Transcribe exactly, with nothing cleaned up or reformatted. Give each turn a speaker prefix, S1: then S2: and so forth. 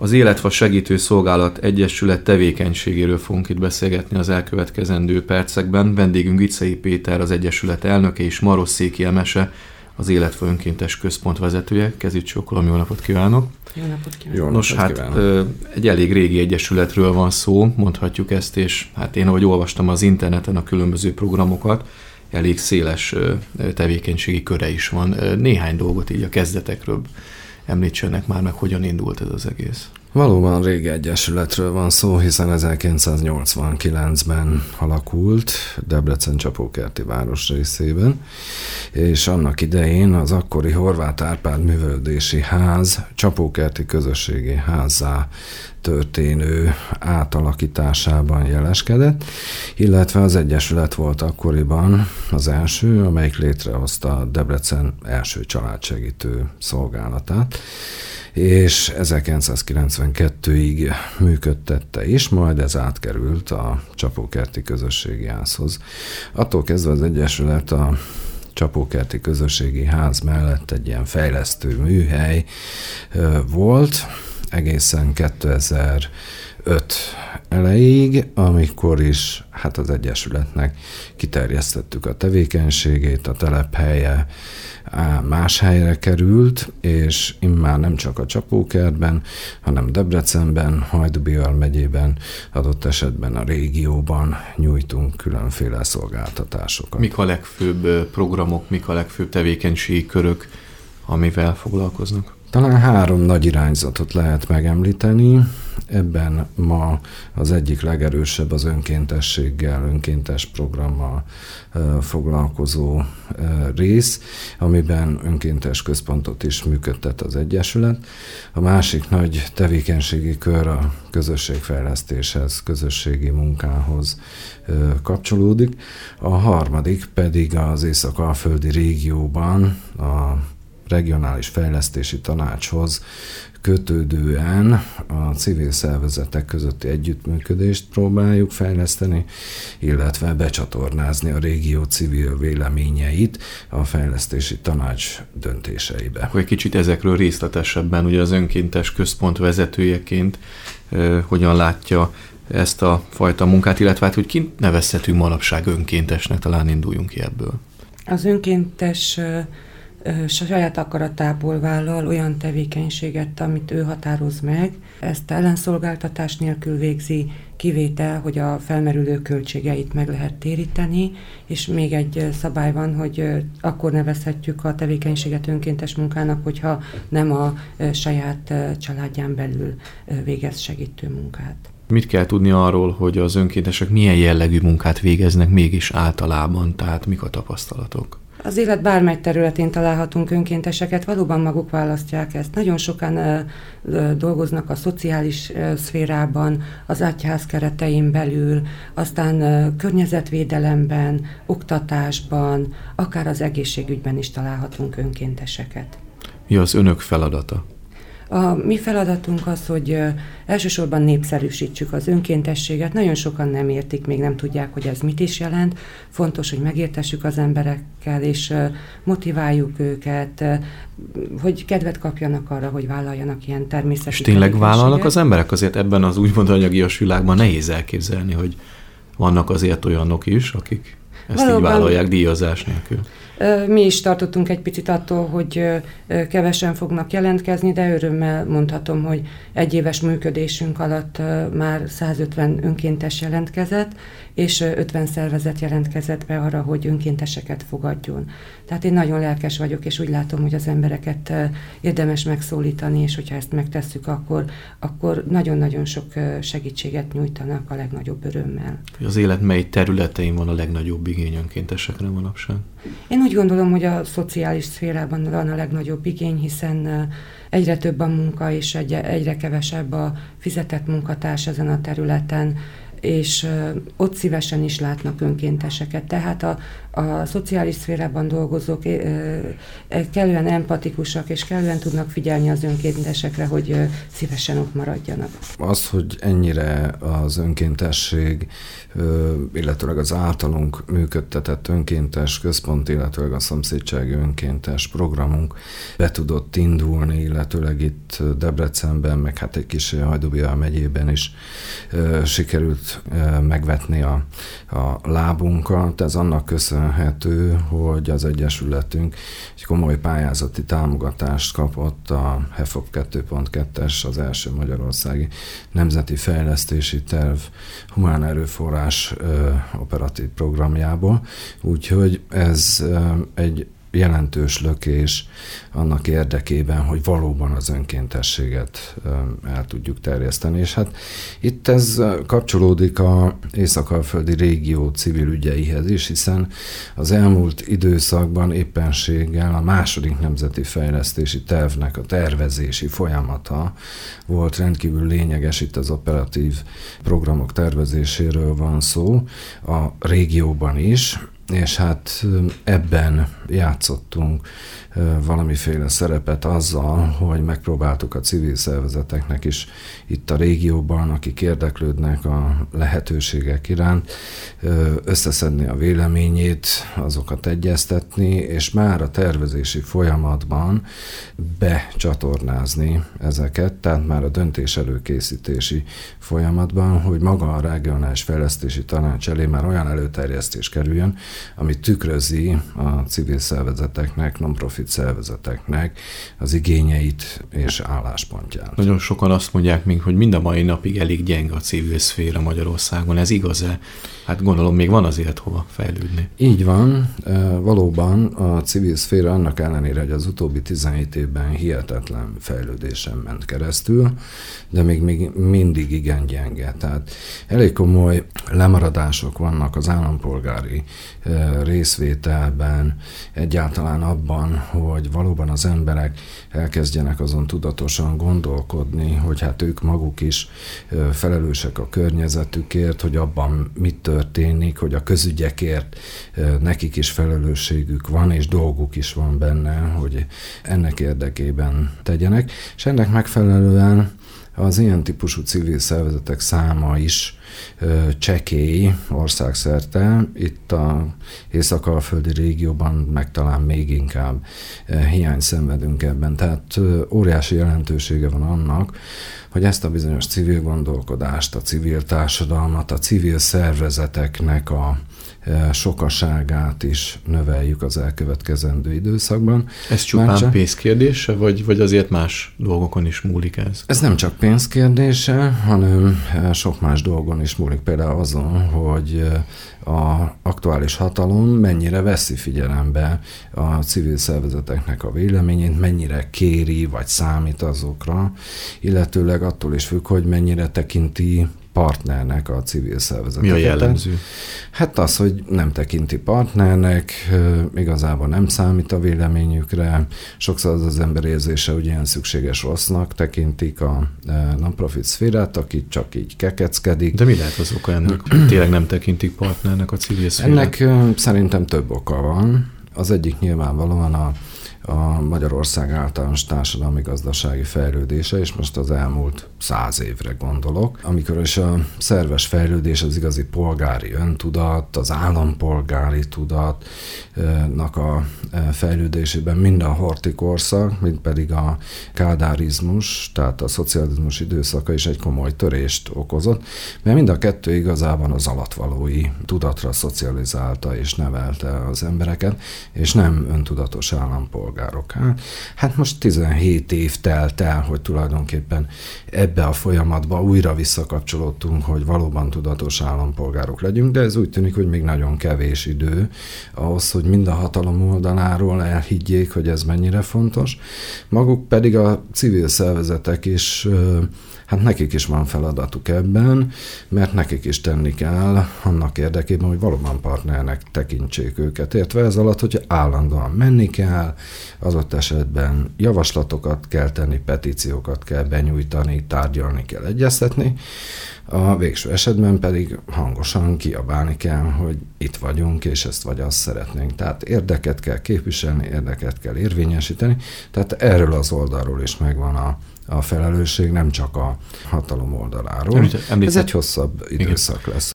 S1: Az Életfa Segítő Szolgálat Egyesület tevékenységéről fogunk itt beszélgetni az elkövetkezendő percekben. Vendégünk Vicei Péter, az Egyesület elnöke, és Marosszéki Emese, az Életfa Önkéntes Központ vezetője. Kezit csókolom, jó napot kívánok!
S2: Jó napot kívánok!
S1: Nos, hát kívánok. Egy elég régi egyesületről van szó, mondhatjuk ezt, és hát én, ahogy olvastam az interneten a különböző programokat, elég széles tevékenységi köre is van. Néhány dolgot így a kezdetekről említsenek már meg, hogyan indult ez az egész.
S3: Valóban régi egyesületről van szó, hiszen ezerkilencszáznyolcvankilencben alakult Debrecen Csapókerti városrészében, és annak idején az akkori Horváth Árpád Művelődési Ház Csapókerti Közösségi Házzá történő átalakításában jeleskedett, illetve az egyesület volt akkoriban az első, amelyik létrehozta Debrecen első családsegítő szolgálatát, és ezerkilencszázkilencvenkettőig működtette is, majd ez átkerült a Csapókerti Közösségi Házhoz. Attól kezdve az egyesület a Csapókerti Közösségi Ház mellett egy ilyen fejlesztő műhely volt, egészen kétezer-öt elejéig, amikor is hát az egyesületnek kiterjesztettük a tevékenységét, a telephelye más helyre került, és immár nem csak a Csapókertben, hanem Debrecenben, Hajdú-Bihar megyében, adott esetben a régióban nyújtunk különféle szolgáltatásokat.
S1: Mik a legfőbb programok, mik a legfőbb tevékenységi körök, amivel foglalkoznak?
S3: Talán három nagy irányzatot lehet megemlíteni. Ebben ma az egyik legerősebb az önkéntességgel, önkéntes programmal foglalkozó rész, amiben önkéntes központot is működtet az egyesület. A másik nagy tevékenységi kör a közösségfejlesztéshez, közösségi munkához kapcsolódik. A harmadik pedig az Észak-Alföldi régióban a Regionális Fejlesztési Tanácshoz kötődően a civil szervezetek közötti együttműködést próbáljuk fejleszteni, illetve becsatornázni a régió civil véleményeit a Fejlesztési Tanács döntéseibe.
S1: Akkor egy kicsit ezekről részletesebben, ugye az önkéntes központ vezetőjeként eh, hogyan látja ezt a fajta munkát, illetve hát, hogy kint nevezhetünk manapság önkéntesnek, talán induljunk ki ebből.
S2: Az önkéntes saját akaratából vállal olyan tevékenységet, amit ő határoz meg. Ezt ellenszolgáltatás nélkül végzi, kivétel, hogy a felmerülő költségeit meg lehet téríteni, és még egy szabály van, hogy akkor nevezhetjük a tevékenységet önkéntes munkának, hogyha nem a saját családján belül végez segítő munkát.
S1: Mit kell tudni arról, hogy az önkéntesek milyen jellegű munkát végeznek mégis általában, tehát mik a tapasztalatok?
S2: Az élet bármely területén találhatunk önkénteseket, valóban maguk választják ezt. Nagyon sokan ö, ö, dolgoznak a szociális ö, szférában, az egyház keretein belül, aztán ö, környezetvédelemben, oktatásban, akár az egészségügyben is találhatunk önkénteseket.
S1: Mi az önök feladata?
S2: A mi feladatunk az, hogy elsősorban népszerűsítsük az önkéntességet. Nagyon sokan nem értik, még nem tudják, hogy ez mit is jelent. Fontos, hogy megértessük az emberekkel, és motiváljuk őket, hogy kedvet kapjanak arra, hogy vállaljanak ilyen természeti
S1: És tényleg vállalnak az emberek? Azért ebben az úgymond anyagias világban nehéz elképzelni, hogy vannak azért olyanok is, akik ezt valóban így vállalják díjazás nélkül.
S2: Mi is tartottunk egy picit attól, hogy kevesen fognak jelentkezni, de örömmel mondhatom, hogy egy éves működésünk alatt már százötven önkéntes jelentkezett, és ötven szervezet jelentkezett be arra, hogy önkénteseket fogadjon. Tehát én nagyon lelkes vagyok, és úgy látom, hogy az embereket érdemes megszólítani, és hogyha ezt megtesszük, akkor, akkor nagyon-nagyon sok segítséget nyújtanak a legnagyobb örömmel.
S1: Az élet mely területein van a legnagyobb igény önkéntesekre manapság?
S2: Én úgy gondolom, hogy a szociális szférában van a legnagyobb igény, hiszen egyre több a munka, és egyre kevesebb a fizetett munkatárs ezen a területen. és ott szívesen is látnak önkénteseket. Tehát a, a szociális szférában dolgozók kellően empatikusak, és kellően tudnak figyelni az önkéntesekre, hogy szívesen ott maradjanak.
S3: Az, hogy ennyire az önkéntesség, illetőleg az általunk működtetett önkéntes központ, illetőleg a szomszédsági önkéntes programunk be tudott indulni, illetőleg itt Debrecenben, meg hát egy kis Hajdú-Bihar megyében is sikerült megvetni a, a lábunkat. Ez annak köszönhető, hogy az Egyesületünk egy komoly pályázati támogatást kapott a há e ef o pé kettő pont kettes, az első magyarországi nemzeti fejlesztési terv humán erőforrás ö, operatív programjából. Úgyhogy ez ö, egy jelentős lökés annak érdekében, hogy valóban az önkéntességet el tudjuk terjeszteni. És hát itt ez kapcsolódik az észak-alföldi régió civil ügyeihez is, hiszen az elmúlt időszakban éppenséggel a második nemzeti fejlesztési tervnek a tervezési folyamata volt rendkívül lényeges. Itt az operatív programok tervezéséről van szó a régióban is, és hát ebben játszottunk valamiféle szerepet azzal, hogy megpróbáltuk a civil szervezeteknek is itt a régióban, akik érdeklődnek a lehetőségek iránt, összeszedni a véleményét, azokat egyeztetni, és már a tervezési folyamatban becsatornázni ezeket, tehát már a döntés előkészítési folyamatban, hogy maga a regionális fejlesztési tanács elé már olyan előterjesztés kerüljön, ami tükrözi a civil szervezeteknek, non-profit szervezeteknek az igényeit és álláspontját.
S1: Nagyon sokan azt mondják még, hogy mind a mai napig elég gyenge a civil szféra Magyarországon. Ez igaz-e? Hát gondolom, még van azért hova fejlődni.
S3: Így van. Valóban a civil szféra annak ellenére, hogy az utóbbi tizenhét évben hihetetlen fejlődésen ment keresztül, de még, még mindig igen gyenge. Tehát elég komoly lemaradások vannak az állampolgári részvételben, egyáltalán abban, hogy valóban az emberek elkezdjenek azon tudatosan gondolkodni, hogy hát ők maguk is felelősek a környezetükért, hogy abban mit történik, hogy a közügyekért nekik is felelősségük van, és dolguk is van benne, hogy ennek érdekében tegyenek, és ennek megfelelően az ilyen típusú civil szervezetek száma is ö, csekély országszerte. Itt az észak-alföldi régióban meg talán még inkább ö, hiány szenvedünk ebben. Tehát ö, óriási jelentősége van annak, hogy ezt a bizonyos civil gondolkodást, a civil társadalmat, a civil szervezeteknek a sokaságát is növeljük az elkövetkezendő időszakban.
S1: Ez csupán csak pénzkérdése, vagy, vagy azért más dolgokon is múlik ez?
S3: Ez nem csak pénzkérdése, hanem sok más dolgon is múlik. Például azon, hogy az aktuális hatalom mennyire veszi figyelembe a civil szervezeteknek a véleményét, mennyire kéri vagy számít azokra, illetőleg attól is függ, hogy mennyire tekinti partnernek a civil szervezeteket.
S1: Mi a jellemző?
S3: Hát az, hogy nem tekinti partnernek, igazából nem számít a véleményükre, sokszor az az ember érzése, hogy ilyen szükséges rossznak tekintik a non-profit szférát, aki csak így kekeckedik.
S1: De mi lehet az oka ennek, hogy tényleg nem tekintik partnernek a civil szférát?
S3: Ennek szerintem több oka van. Az egyik nyilvánvalóan a a Magyarország általános társadalmi-gazdasági fejlődése, és most az elmúlt száz évre gondolok, amikor is a szerves fejlődés, az igazi polgári öntudat, az állampolgári tudatnak a fejlődésében mind a horthy-korszak, mind pedig a kádárizmus, tehát a szocializmus időszaka is egy komoly törést okozott, mert mind a kettő igazában az alattvalói tudatra szocializálta és nevelte az embereket, és nem öntudatos állampolgár. Hát most tizenhét év telt el, hogy tulajdonképpen ebbe a folyamatba újra visszakapcsolódtunk, hogy valóban tudatos állampolgárok legyünk, de ez úgy tűnik, hogy még nagyon kevés idő ahhoz, hogy mind a hatalom oldaláról elhiggyék, hogy ez mennyire fontos. Maguk pedig a civil szervezetek is, hát nekik is van feladatuk ebben, mert nekik is tenni kell annak érdekében, hogy valóban partnernek tekintsék őket. Értve ez alatt, hogy állandóan menni kell, adott esetben javaslatokat kell tenni, petíciókat kell benyújtani, tárgyalni kell, egyeztetni. A végső esetben pedig hangosan kiabálni kell, hogy itt vagyunk, és ezt vagy azt szeretnénk. Tehát érdeket kell képviselni, érdeket kell érvényesíteni. Tehát erről az oldalról is megvan a, a felelősség, nem csak a hatalom oldaláról.
S1: Említett,
S3: Ez egy hosszabb időszak lesz.